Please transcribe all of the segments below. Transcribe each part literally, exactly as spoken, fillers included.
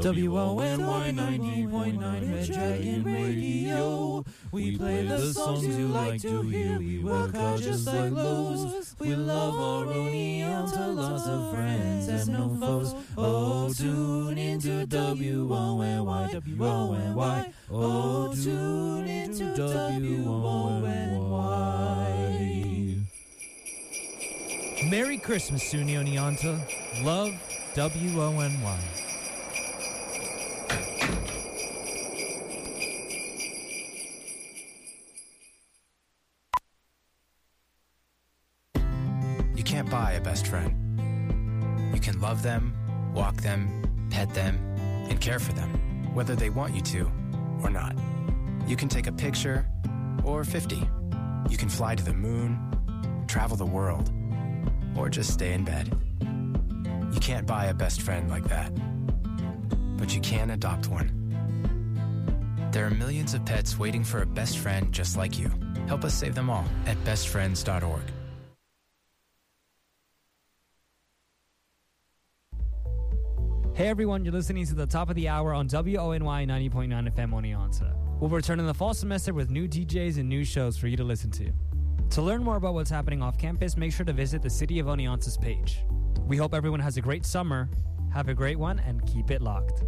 W O N Y ninety point nine Red Dragon Radio. We play the songs you like to hear. We work hard just like Lowe's. We love our Oneonta, lots of friends and no foes. Oh, tune into W O N Y, W O N Y. Oh, tune into W O N Y. Merry Christmas, Suni Oneonta. Love, W O N Y. You can't buy a best friend. You can love them, walk them, pet them, and care for them, whether they want you to or not. You can take a picture or fifty. You can fly to the moon, travel the world, or just stay in bed. You can't buy a best friend like that, but you can adopt one. There are millions of pets waiting for a best friend just like you. Help us save them all at best friends dot org. Hey everyone, you're listening to the top of the hour on W O N Y ninety point nine F M Oneonta. We'll return in the fall semester with new D Js and new shows for you to listen to. To learn more about what's happening off campus, make sure to visit the City of Oneonta's page. We hope everyone has a great summer. Have a great one and keep it locked.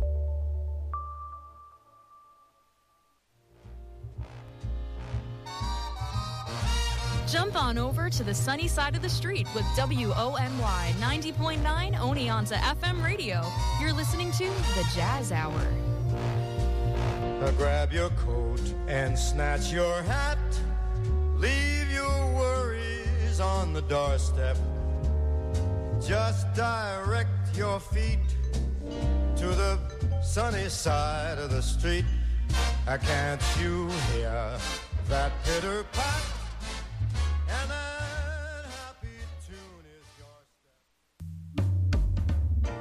Jump on over to the sunny side of the street with W O N Y ninety point nine Oneonta F M radio. You're listening to The Jazz Hour. Uh, grab your coat and snatch your hat. Leave your worries on the doorstep. Just direct your feet to the sunny side of the street. Uh, can't you hear that pitter pat? And that happy tune is your step.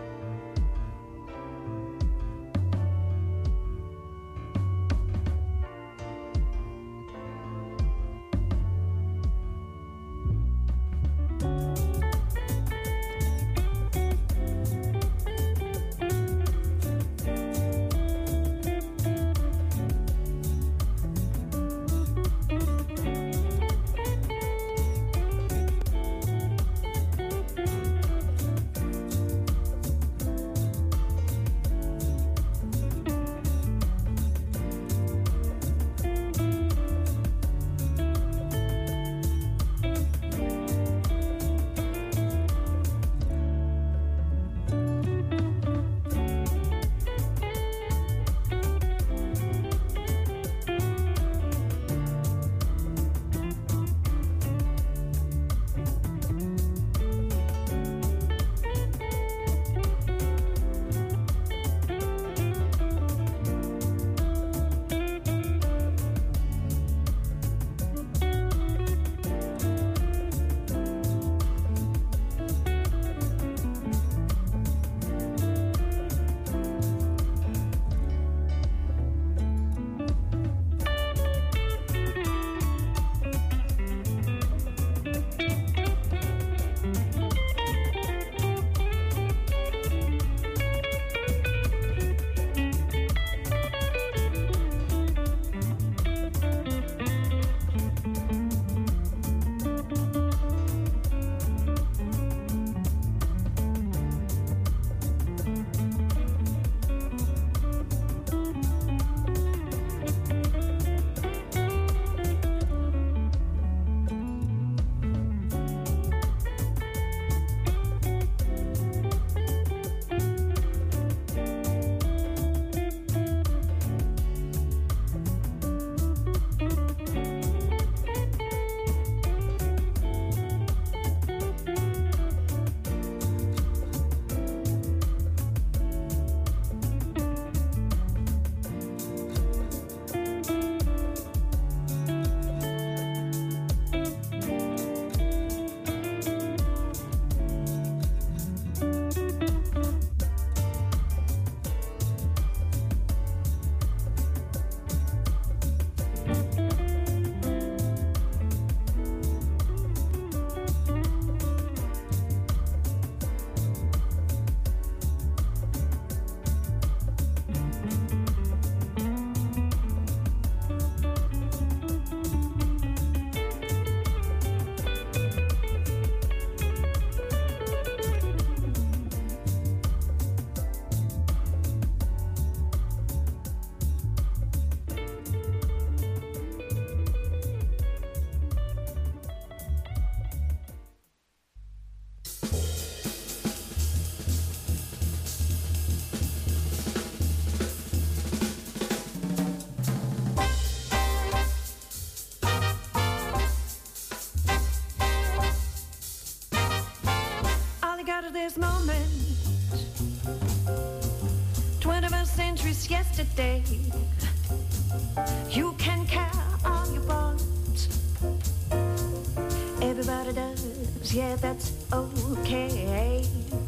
centuries, yeah, that's okay.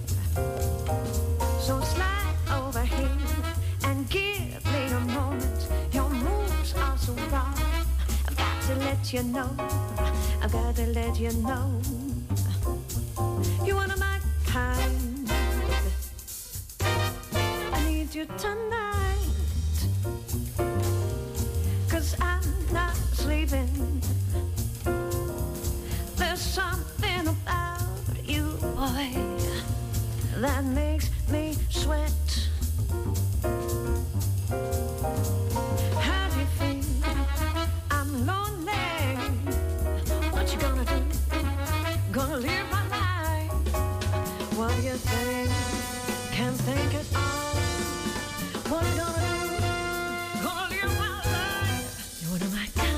So slide over here and give me a moment. Your moves are so raw. I've got to let you know. I've got to let you know. You're one of my kind. I need you tonight. 'Cause I'm not sleeping. There's something about you, boy, that makes me sweat. How do you feel? I'm lonely. What you gonna do? Gonna live my life. What do you think? Can't think at all. What you gonna do? Gonna live my life. You're one of my kind.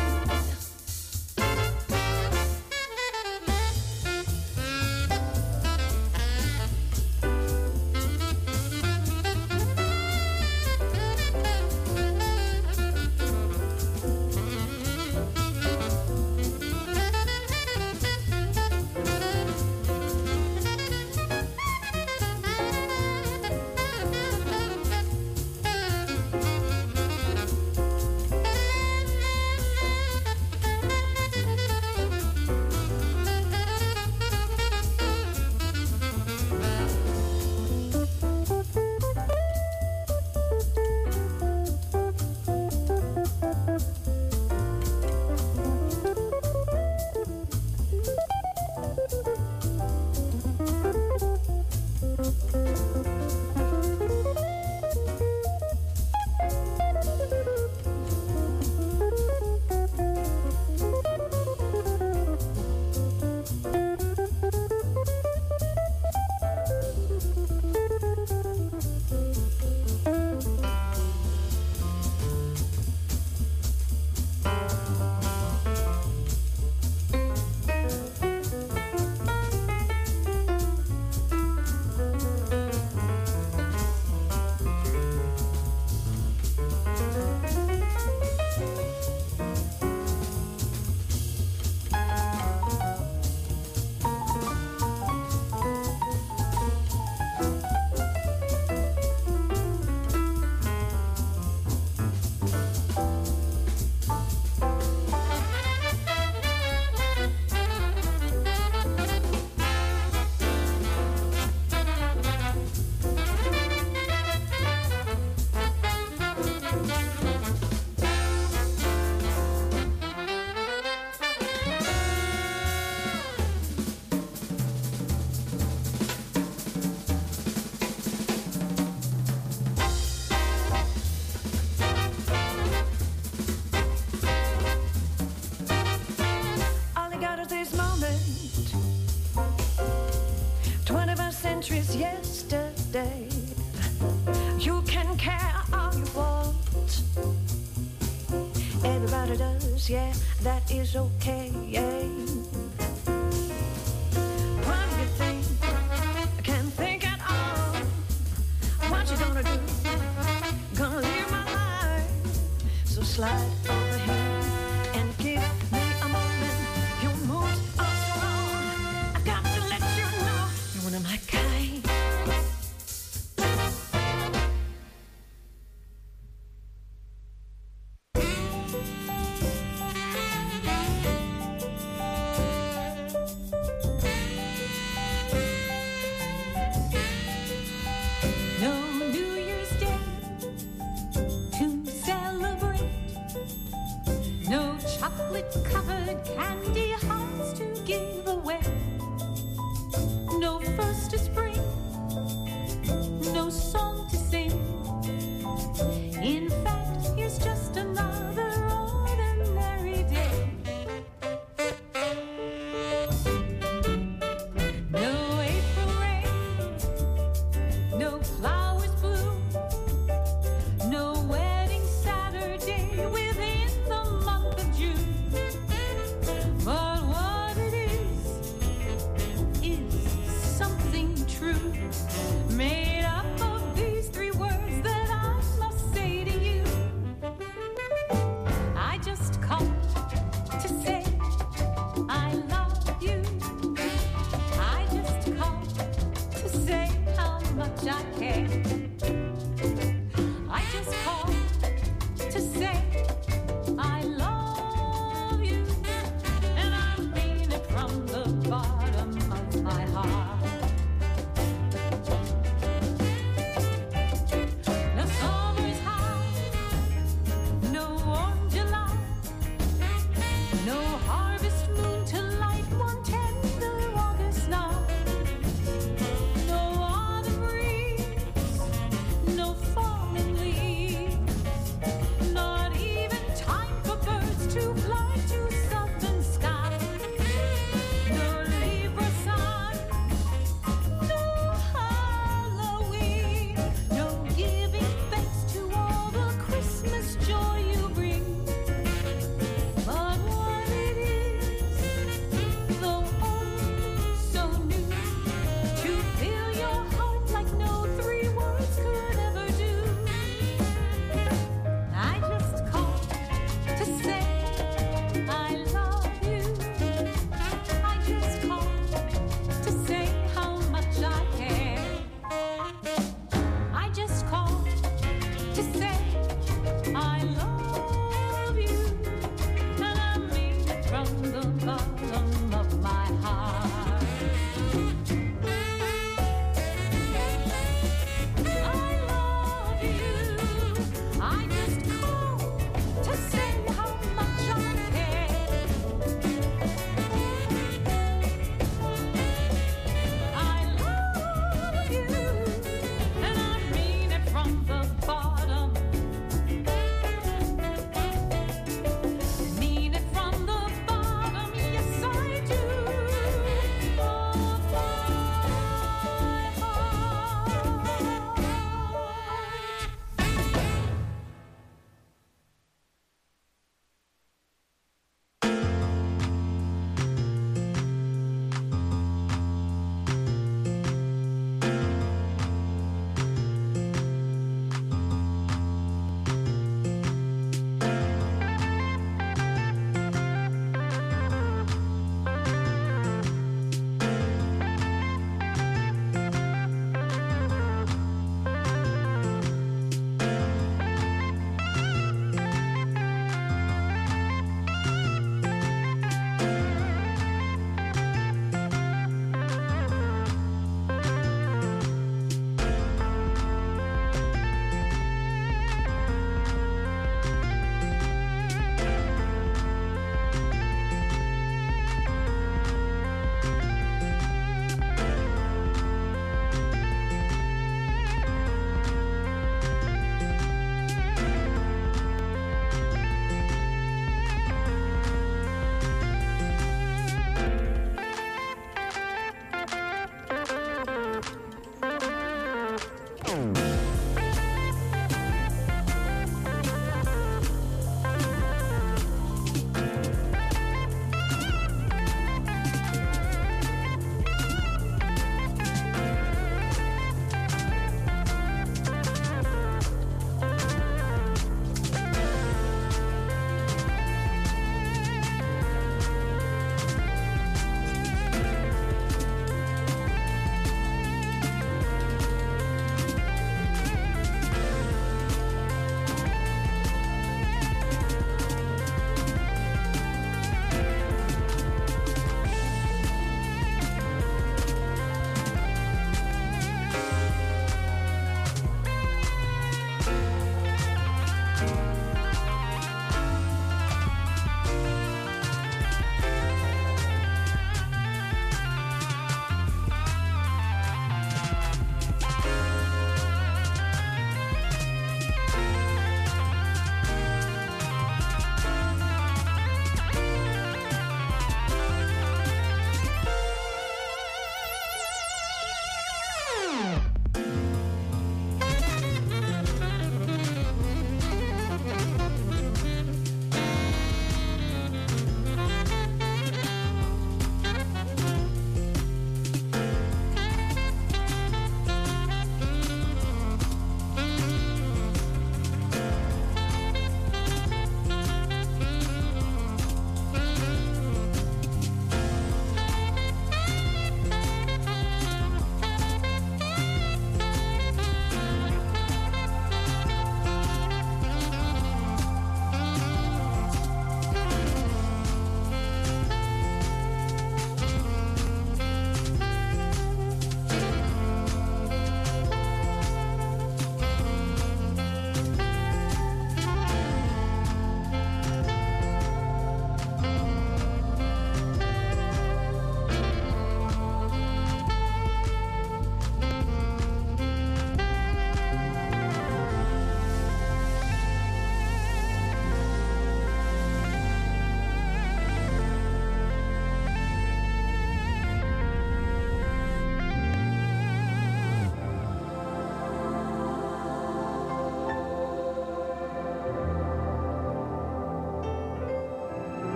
Yesterday, you can care all you want. Everybody does, yeah, that is okay. What do you think? I can't think at all. What you gonna do? Gonna live my life. So slide over here and give me a moment. Your moves are so wrong. I've got to let you know you're one of my kind. Chocolate-covered candy hearts to give away. No first of spring, no song to sing. In fact, here's just another ordinary day. No April rain, no flowers bloom, no wedding Saturday within the month of June.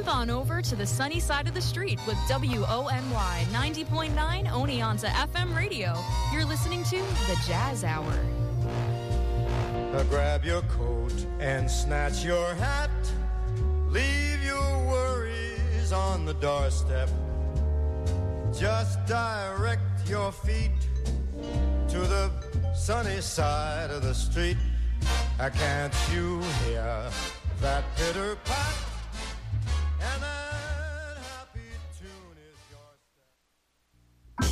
on over to the sunny side of the street with W O N Y ninety point nine Oneonta F M radio. You're listening to The Jazz Hour. Now grab your coat and snatch your hat. Leave your worries on the doorstep. Just direct your feet to the sunny side of the street. Uh, Can't you hear that pitter pat? And that happy tune is your step.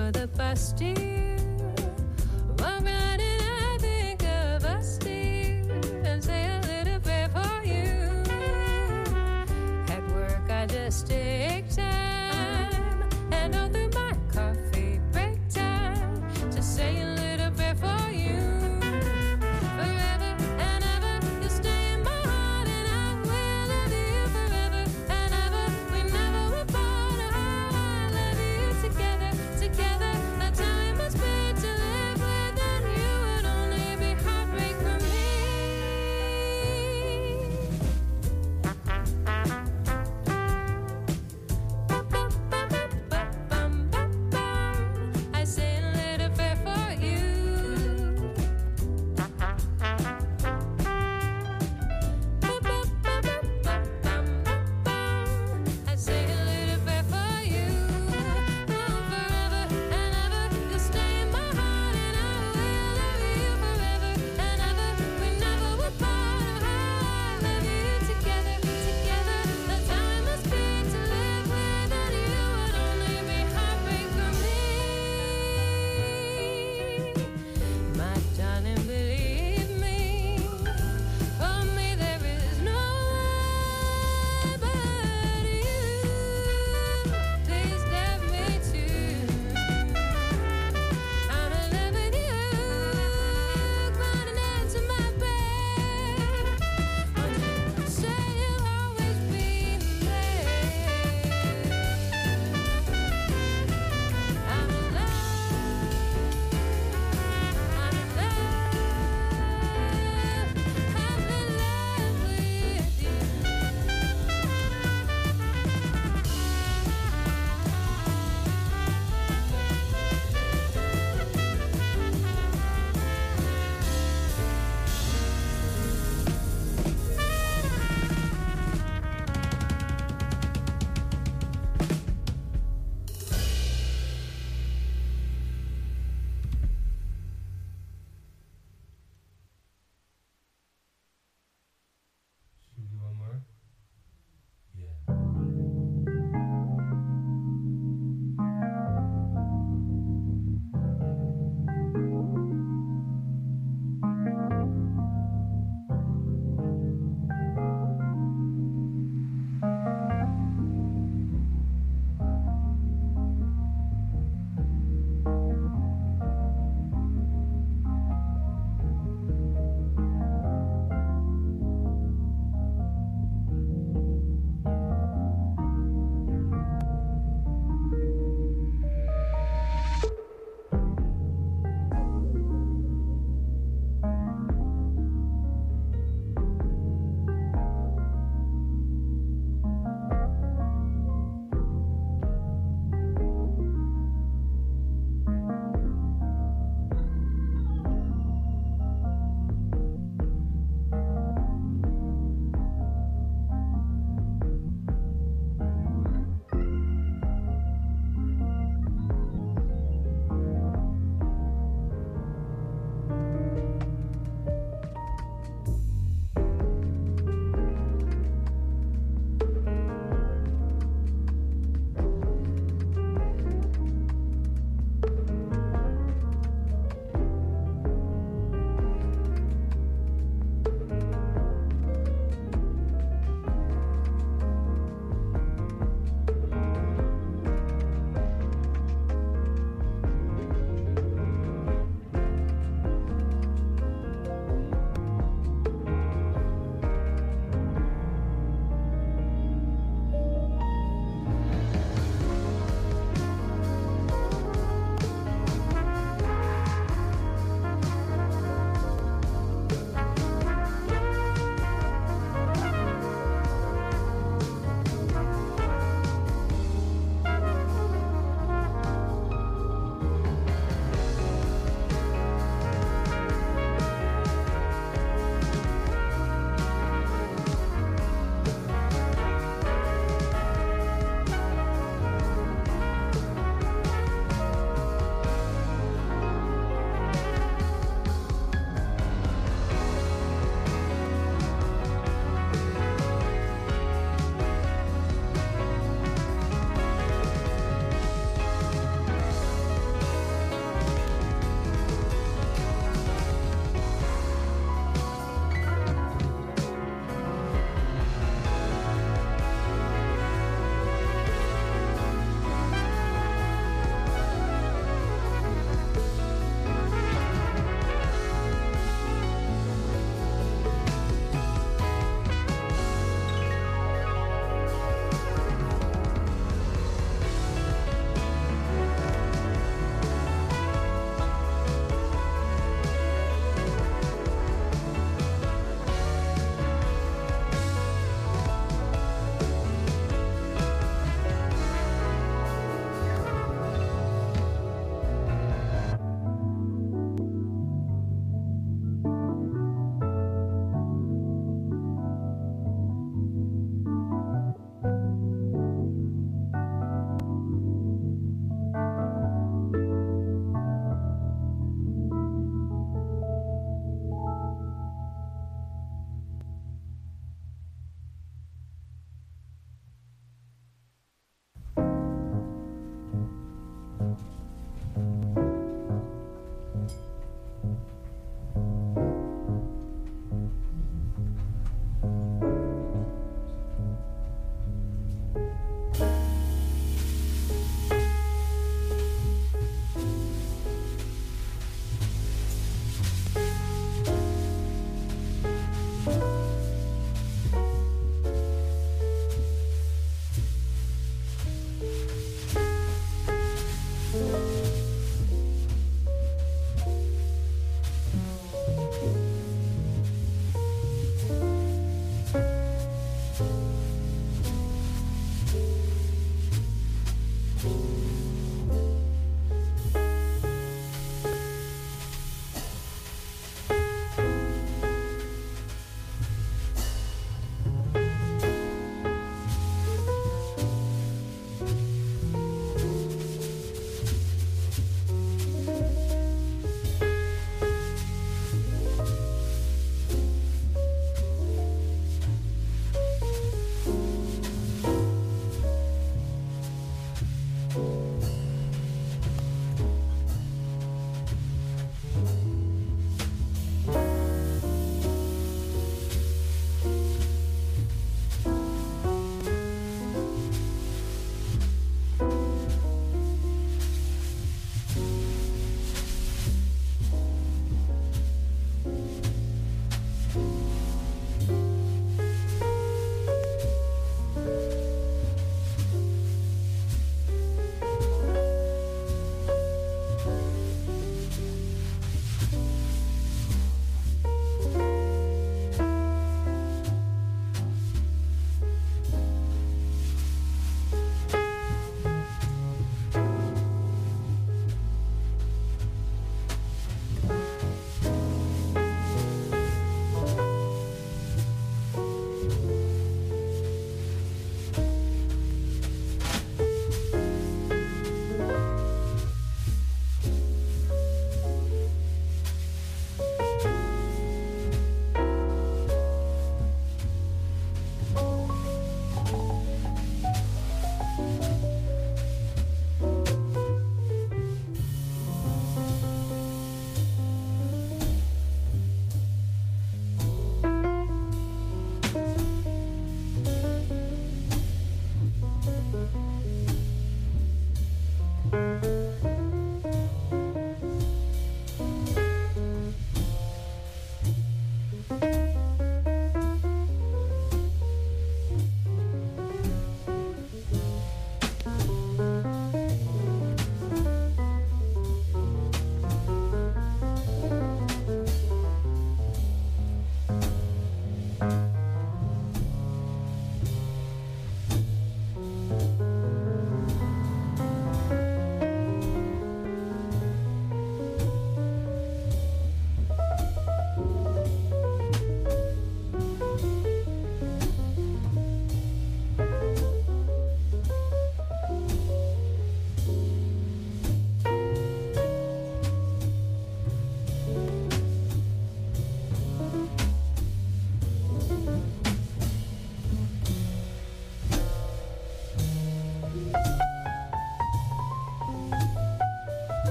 for the best, dear. One night and I think of us, dear, and say a little prayer for you. At work I just take time, and all through my coffee break time, to say a little prayer for you. Forever and ever, you stay in my heart, and I will love you forever and ever. We never were apart. Oh, I love you together, together. The time must be.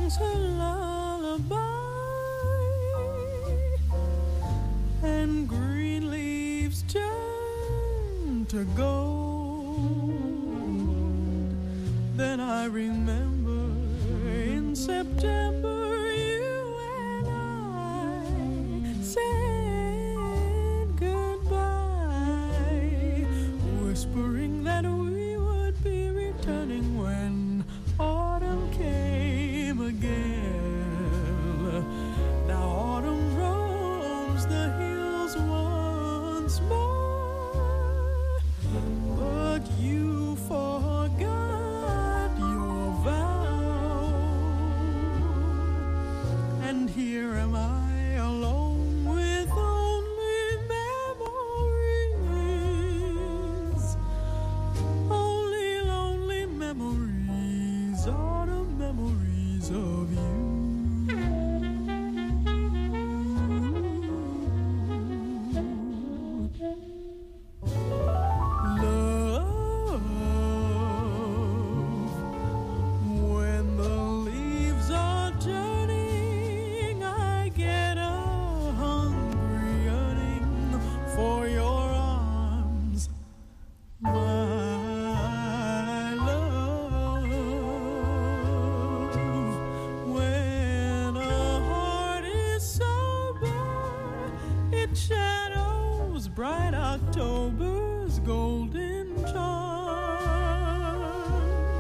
sings her lullaby, and green leaves turn to gold. Then I remember in September you and I said goodbye, whispering that we would be returning when autumn came again. Now autumn roams the hills once more, but you forgot your vow, and here am I alone with only memories, only lonely memories, autumn memories of you. Love, when the leaves are turning, I get a hungry yearning for your arms, my love. When a heart is sober, it shadows bright October's golden charms.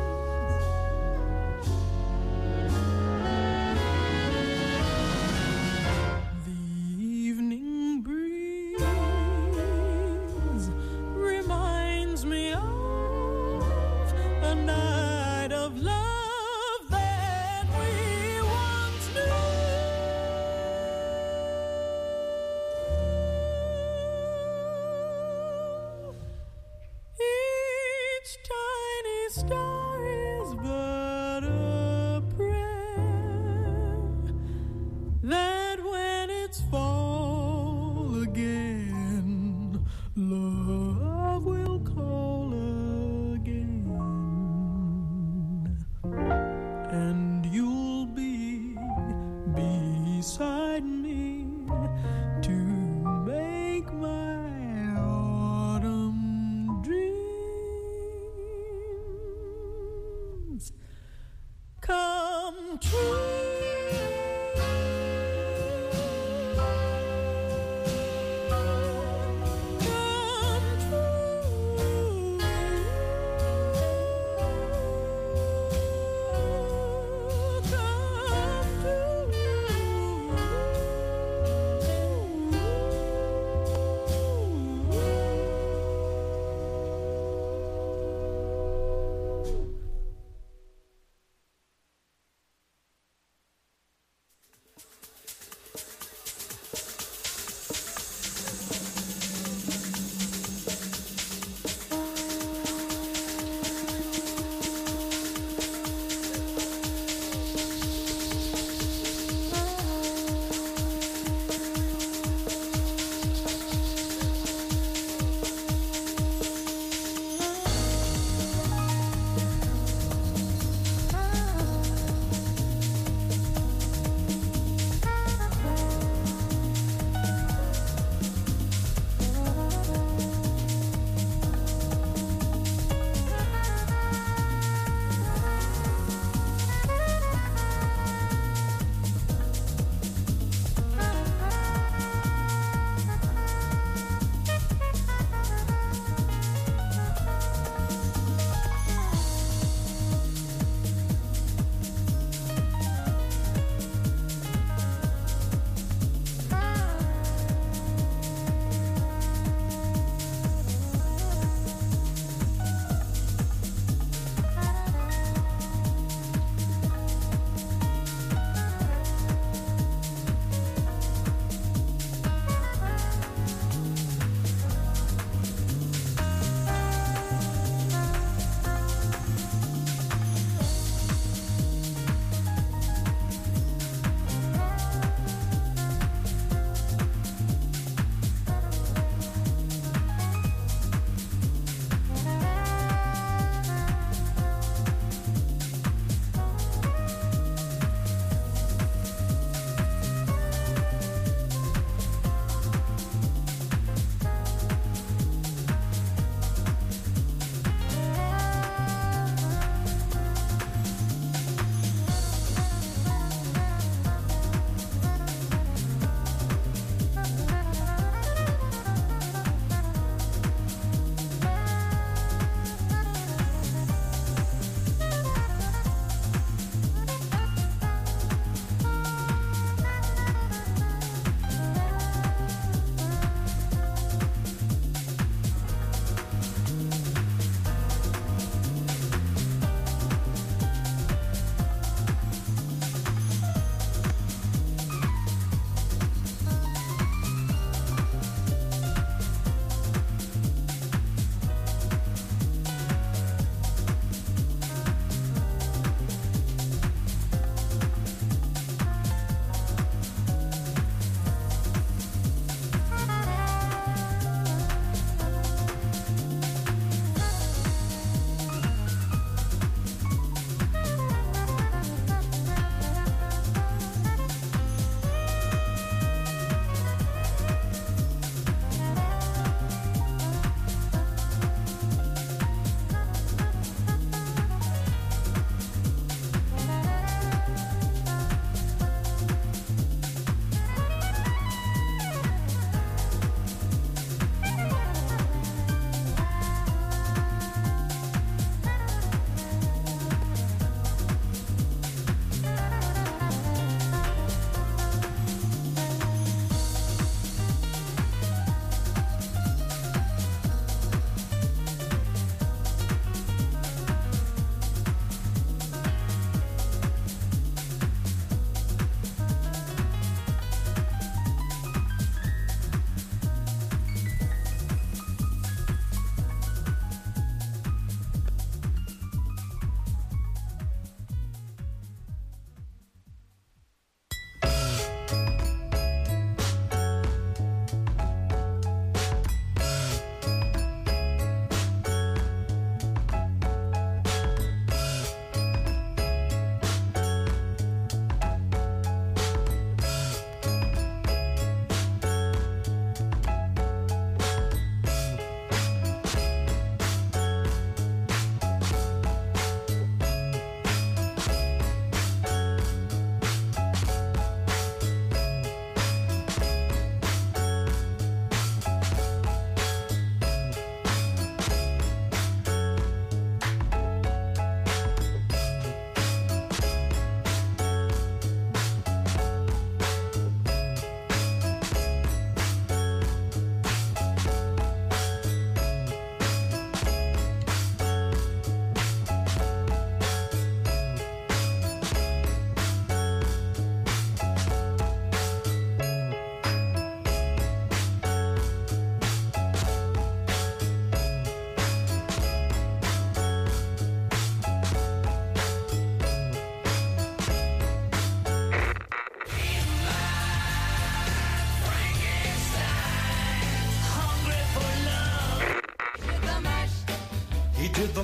The evening breeze reminds me of a night of love that we once knew. Each tiny star is but a prayer that when it's fall again, love will call again, and you'll be beside me to make my autumn dream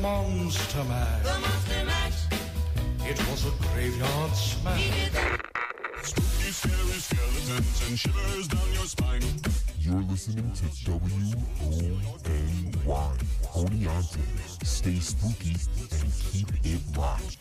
Monster Mash. The Monster Mash. It was a graveyard smash. Spooky, scary skeletons and shivers down your spine. You're listening to W O N Y, Oneonta. Stay spooky and keep it locked.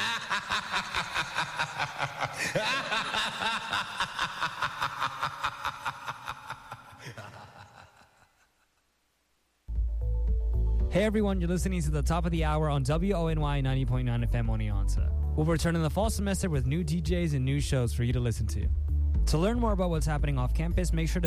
Hey everyone, you're listening to the top of the hour on W O N Y ninety point nine F M Oneonta. We'll return in the fall semester with new D Js and new shows for you to listen to. To learn more about what's happening off campus, make sure to